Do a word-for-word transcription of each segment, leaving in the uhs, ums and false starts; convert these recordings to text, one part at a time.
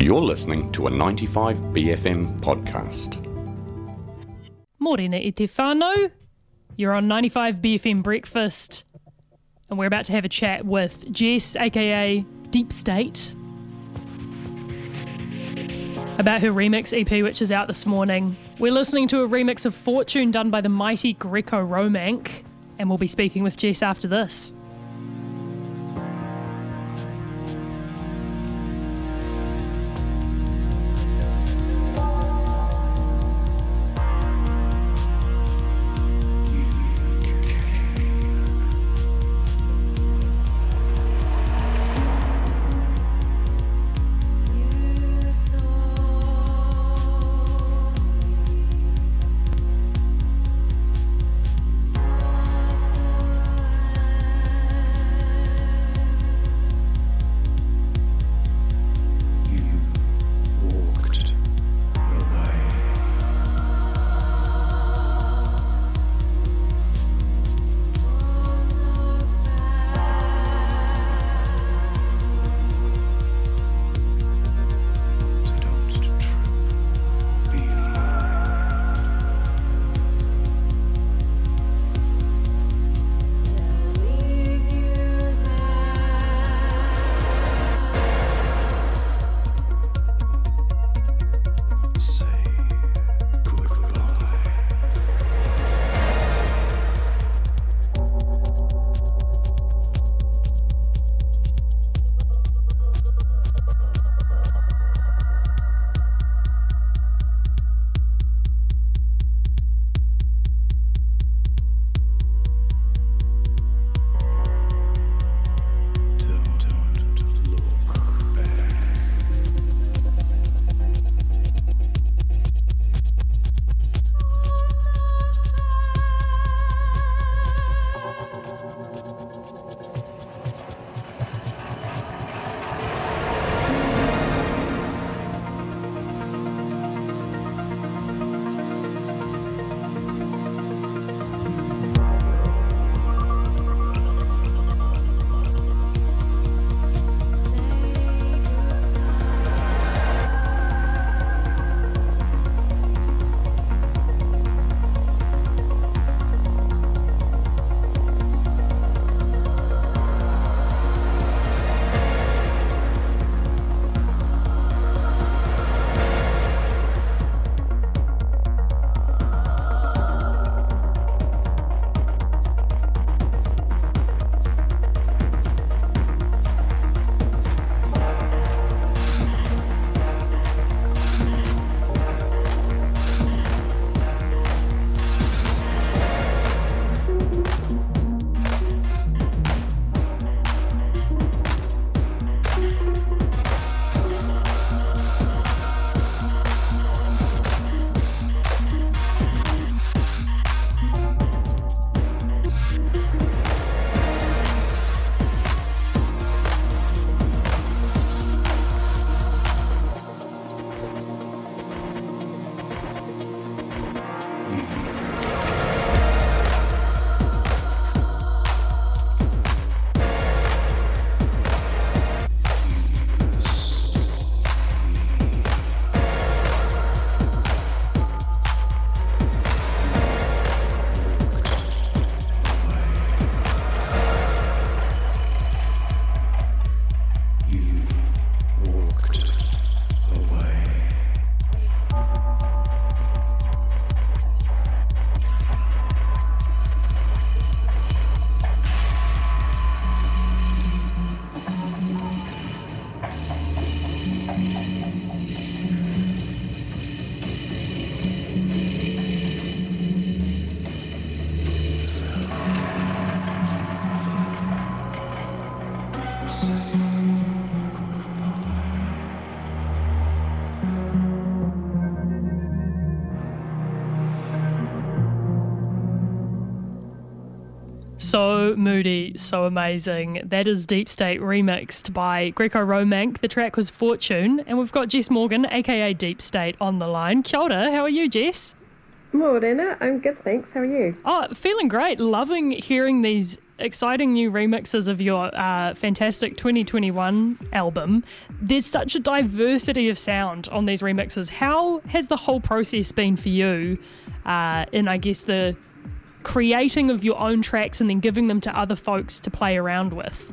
You're listening to a ninety-five B F M podcast. Morena i te whānau. You're on ninety-five B F M Breakfast, and we're about to have a chat with Jess, aka Deep State, about her remix E P, which is out this morning. We're listening to a remix of Fortune done by the mighty Greco Romank, and we'll be speaking with Jess after this. So moody, so amazing. That is Deep State remixed by Greco Romank. The track was Fortune, and we've got Jess Morgan, aka Deep State, on the line. Kia ora, how are you, Jess? Morena, I'm good, thanks. How are you? Oh, feeling great. Loving hearing these exciting new remixes of your uh, fantastic twenty twenty-one album. There's such a diversity of sound on these remixes. How has the whole process been for you uh, in, I guess, the creating of your own tracks and then giving them to other folks to play around with?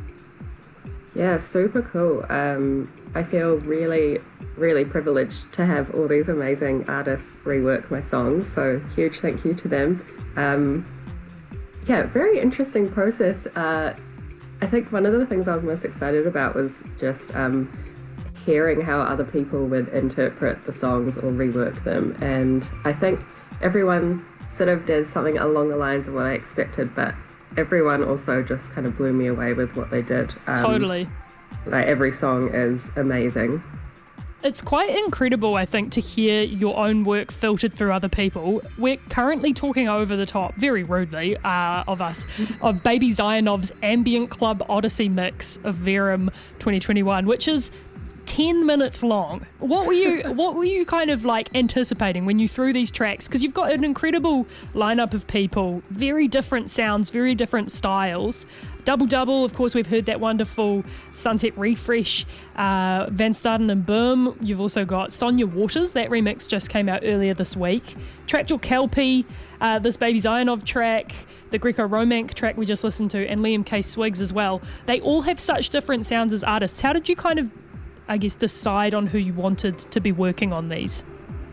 Yeah, super cool. Um, I feel really, really privileged to have all these amazing artists rework my songs, so huge thank you to them. Um, yeah, very interesting process. Uh, I think one of the things I was most excited about was just um, hearing how other people would interpret the songs or rework them, and I think everyone sort of did something along the lines of what I expected, but everyone also just kind of blew me away with what they did. Um, totally. Like, every song is amazing. It's quite incredible, I think, to hear your own work filtered through other people. We're currently talking over the top, very rudely, uh, of us, of Baby Zionov's Ambient Club Odyssey mix of Verum twenty twenty-one, which is ten minutes long. What were you what were you kind of like anticipating when you threw these tracks? Because you've got an incredible lineup of people, very different sounds, very different styles. Double Double, of course, we've heard that wonderful Sunset Refresh, uh, Van Staden and Boom. You've also got Sonia Waters, that remix just came out earlier this week. Tractor Kelpie, uh, this Baby Zionov track, the Greco-Romank track we just listened to, and Liam K. Swiggs as well. They all have such different sounds as artists. How did you kind of, I guess, decide on who you wanted to be working on these?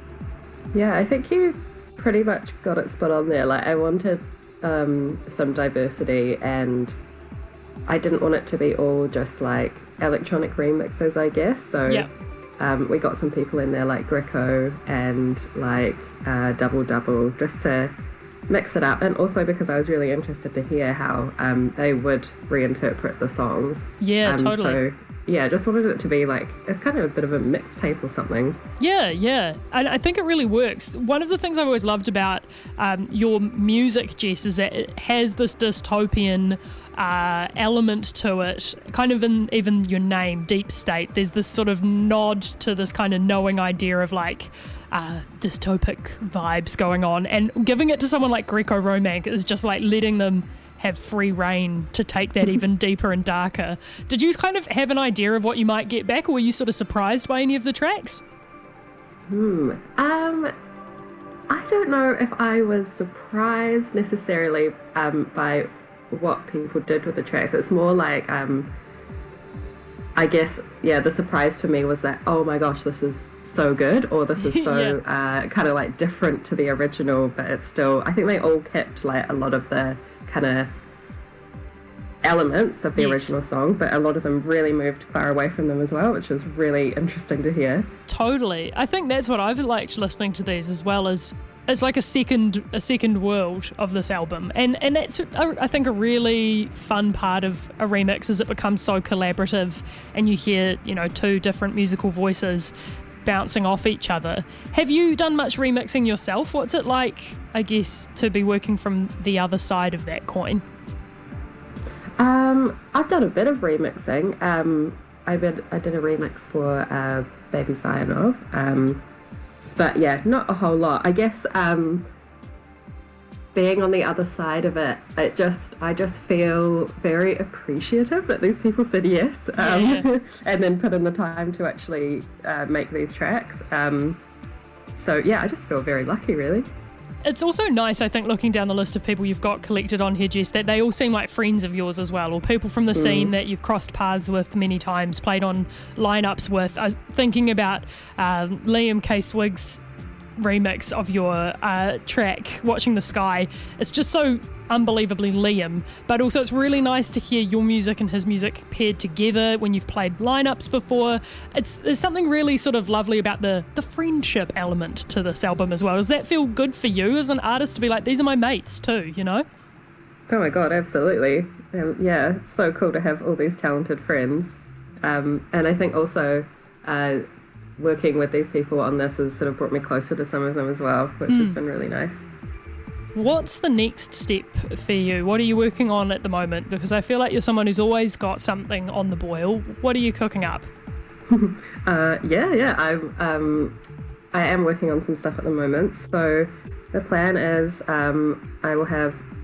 Yeah, I think you pretty much got it spot on there. Like, I wanted um, some diversity, and I didn't want it to be all just like electronic remixes, I guess. So yeah. um, we got some people in there like Greco and like uh, Double Double, just to mix it up, and also because I was really interested to hear how um, they would reinterpret the songs. Yeah, um, totally. So yeah, just wanted it to be like, it's kind of a bit of a mixtape or something. Yeah, yeah. And I think it really works. One of the things I've always loved about um, your music, Jess, is that it has this dystopian uh, element to it, kind of in even your name, Deep State. There's this sort of nod to this kind of knowing idea of like uh, dystopic vibes going on. And giving it to someone like Greco-Romank is just like letting them have free reign to take that even deeper and darker. Did you kind of have an idea of what you might get back, or were you sort of surprised by any of the tracks? Hmm. Um, I don't know if I was surprised necessarily um, by what people did with the tracks. It's more like, um, I guess, yeah, the surprise for me was that, oh my gosh, this is so good, or this is so yeah. uh, kind of like different to the original, but it's still, I think they all kept like a lot of the kind of elements of the yes. original song, but a lot of them really moved far away from them as well, which was really interesting to hear. Totally. I think that's what I've liked listening to these, as well as it's like a second a second world of this album, and and that's a, I think a really fun part of a remix, is it becomes so collaborative and you hear, you know, two different musical voices bouncing off each other. Have you done much remixing yourself? What's it like, I guess, to be working from the other side of that coin? Um, I've done a bit of remixing. Um, I did, I did a remix for uh, Baby Zionov, um, but yeah, not a whole lot. I guess um, being on the other side of it, it just I just feel very appreciative that these people said yes, um, yeah. and then put in the time to actually uh, make these tracks. Um, so yeah, I just feel very lucky, really. It's also nice, I think, looking down the list of people you've got collected on here, Jess, that they all seem like friends of yours as well, or people from the mm. scene that you've crossed paths with many times, played on lineups with. I was thinking about um, Liam K. Swiggs' remix of your uh, track, Watching the Sky. It's just so unbelievably Liam, but also it's really nice to hear your music and his music paired together when you've played lineups before. It's there's something really sort of lovely about the the friendship element to this album as well. Does that feel good for you as an artist to be like, these are my mates too, you know? Oh my god, absolutely. Um, yeah, it's so cool to have all these talented friends. Um, and I think also uh, working with these people on this has sort of brought me closer to some of them as well, which mm. has been really nice. What's the next step for you? What are you working on at the moment? Because I feel like you're someone who's always got something on the boil. What are you cooking up? uh, yeah, yeah. I'm, um, I am working on some stuff at the moment. So the plan is um, I will have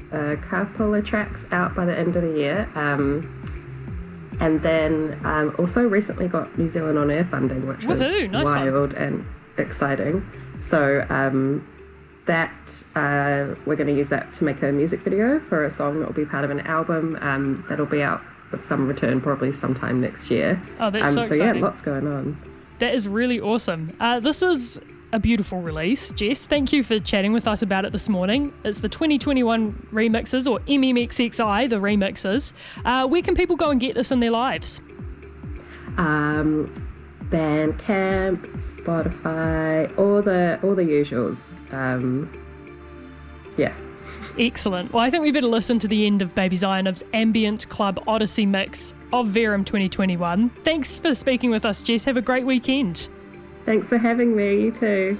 a couple of tracks out by the end of the year. Um, and then um, also recently got New Zealand On Air funding, which Woohoo, was nice wild one. and exciting. So um, that uh, we're going to use that to make a music video for a song that will be part of an album um, that'll be out with some return probably sometime next year. Oh, that's um, so so exciting. yeah, lots going on. That is really awesome. Uh, this is a beautiful release. Jess, thank you for chatting with us about it this morning. It's the twenty twenty-one remixes, or M M X X I, the remixes. Uh, where can people go and get this in their lives? Um, Bandcamp, Spotify, all the all the usuals. Um, yeah. Excellent. Well, I think we better listen to the end of Baby Zionov's ambient club Odyssey mix of Verum twenty twenty-one. Thanks for speaking with us, Jess. Have a great weekend. Thanks for having me. You too.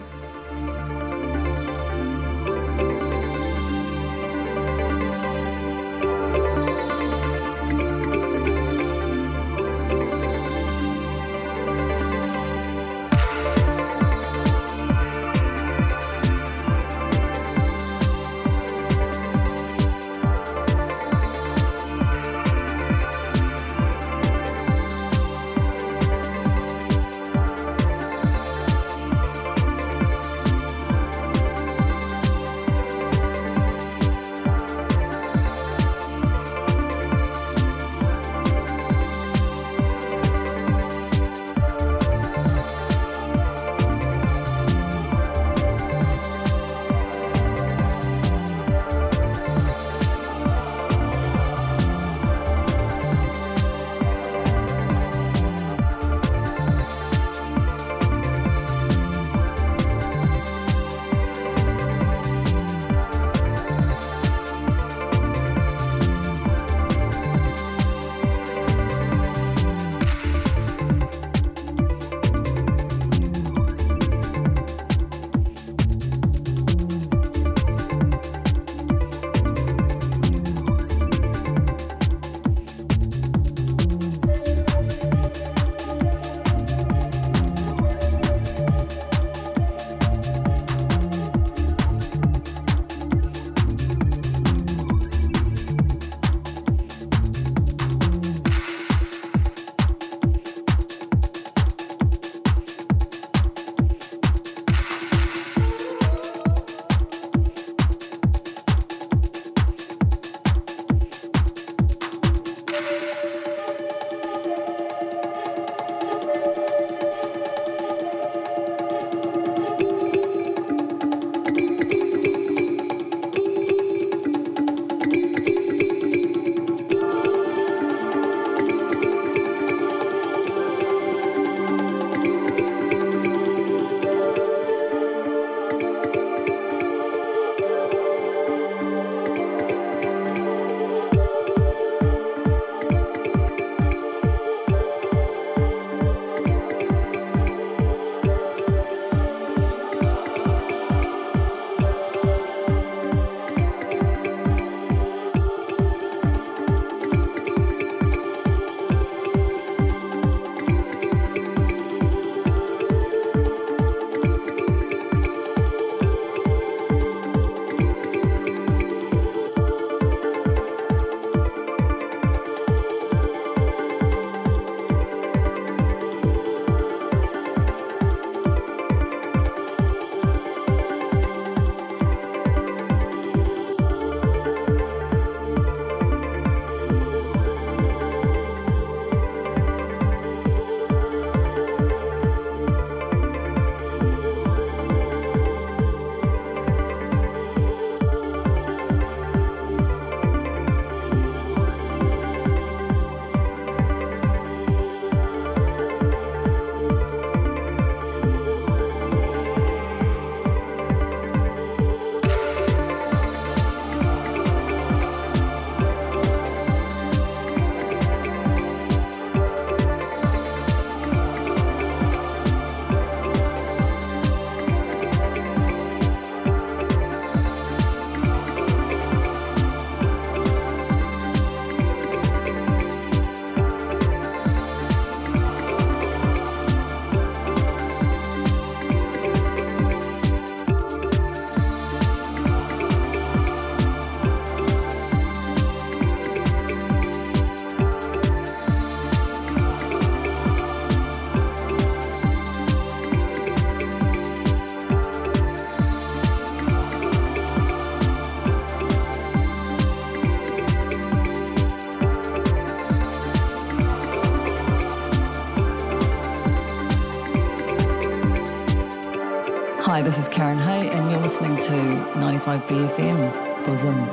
Hi, this is Karen Hay, and you're listening to ninety-five B F M, Bosom.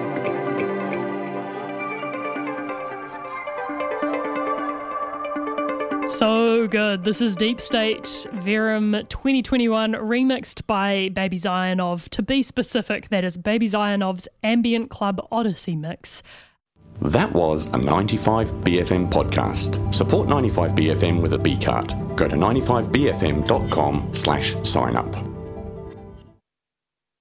So good. This is Deep State Verum twenty twenty-one, remixed by Baby Zionov. To be specific, that is Baby Zionov's Ambient Club Odyssey mix. That was a ninety-five B F M podcast. Support ninety-five B F M with a B card. Go to ninety-five B F M dot com slash sign up.